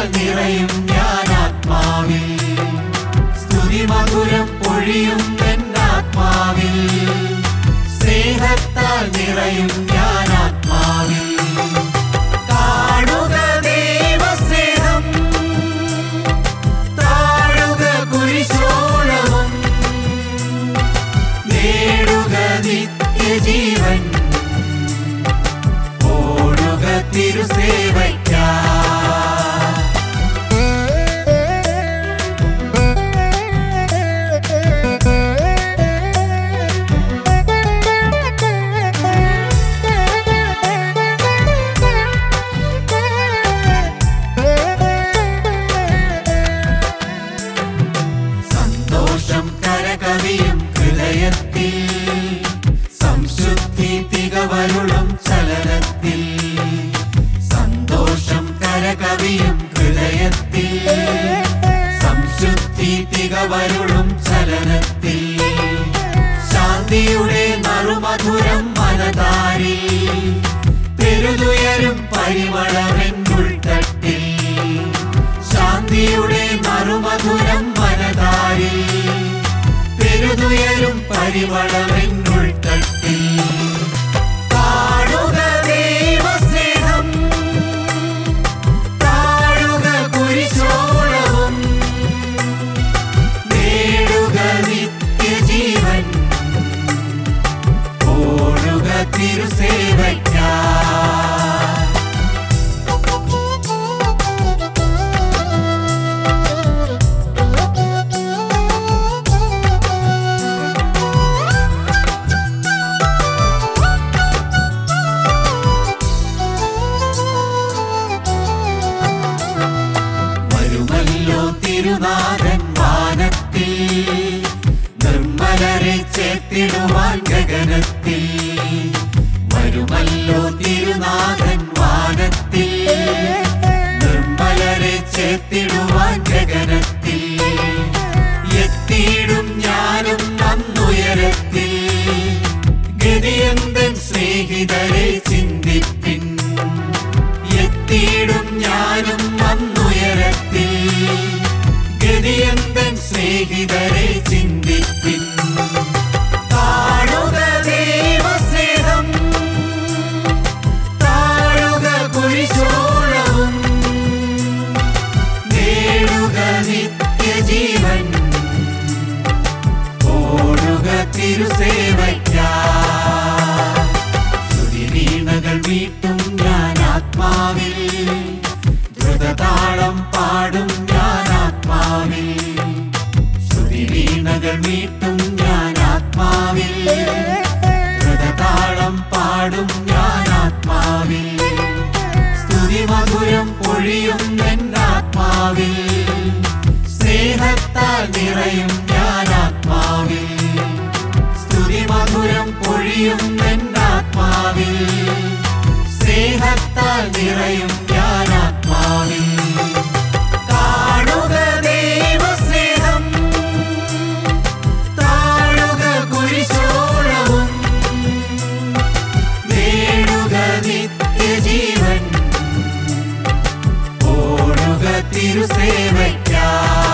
നിറയും ഞാൻ ആത്മാവിൽ, സ്തുതി മധുരം പൊഴിയും എന്നാത്മാവിൽ, സ്നേഹത്താൽ നിറയും ഞാൻ ആത്മാവിൽ. കാണുക ദൈവസ്നേഹം, താഴുക കുരിശോളവും, നേടുക നിത്യജീവൻ, ഓടുക തിരുസേവയ്ക്കാ. കരകവിയും ഹൃദയത്തിൽ, സംശുദ്ധി തികവരുളും ചലനത്തിൽ, സന്തോഷം കരകവിയും ഹൃദയത്തിൽ, സംശുദ്ധി തികവരുളും ചലനത്തിൽ, ശാന്തിയുടെ നറുമധുരം മനതാരിൽ, പെരുതുയരും പരിമളമെന്നുൾത്തട്ടിൽ, ശാന്തിയുടെ നറുമധുരം മനതാരിൽ, പെരുതുയരും പരിമളമെന്നുൾത്തട്ടിൽ. കാണുക ദൈവസ്നേഹം, താഴുക കുരിശോളവും, നേടുക നിത്യജീവൻ, ഓടുക തിരുസേവയ്ക്കാ. തിരുനാഥൻ വാനത്തിൽ, നിർമ്മലരെ ചേർത്തിടുവാൻ ഗഗനത്തിൽ, വരുമല്ലോ തിരുനാഥൻ വാനത്തിൽ, നിർമ്മലരെ ചേർത്തിടുവാൻ ഗഗനത്തിൽ, എത്തിയിടും ഞാനും അന്നുയരത്തിൽ, ഗതിയന്തൻ സ്നേഹിതരെ ചിന്തിപ്പിൻ, എത്തിയിടും ഞാനും അന്നുയരത്തിൽ, ഗതിയന്തൻ സ്നേഹിതരെ ചിന്തിപ്പിൻ. കാണുക ദൈവസ്നേഹം, താഴുക കുരിശോളവും, നേടുക നിത്യജീവൻ, ഓടുക തിരുസേവയ്ക്കാ. സ്തുതിവീണകൾ മീട്ടും ഞാൻ ആത്മാവിൽ, ദ്രുതതാളം പാടും ഞാൻ ആത്മാവിൽ, സ്തുതിവീണകൾ മീട്ടും ഞാൻ ആത്മാവിൽ, ദ്രുതതാളം പാടും ഞാൻ ആത്മാവിൽ, സ്തുതി മധുരം പൊഴിയും എന്നാത്മാവിൽ, സ്നേഹത്താൽ നിറയും ഞാൻ ആത്മാവിൽ, സ്തുതി മധുരം പൊഴിയും എന്നാത്മാവിൽ, സ്നേഹത്താൽ നിറയും ഞാൻ ആത്മാവിൽ. കാണുക ദൈവസ്നേഹം, താഴുക കുരിശോളവും, നേടുക നിത്യജീവൻ, ഓടുക തിരുസേവയ്ക്കാ.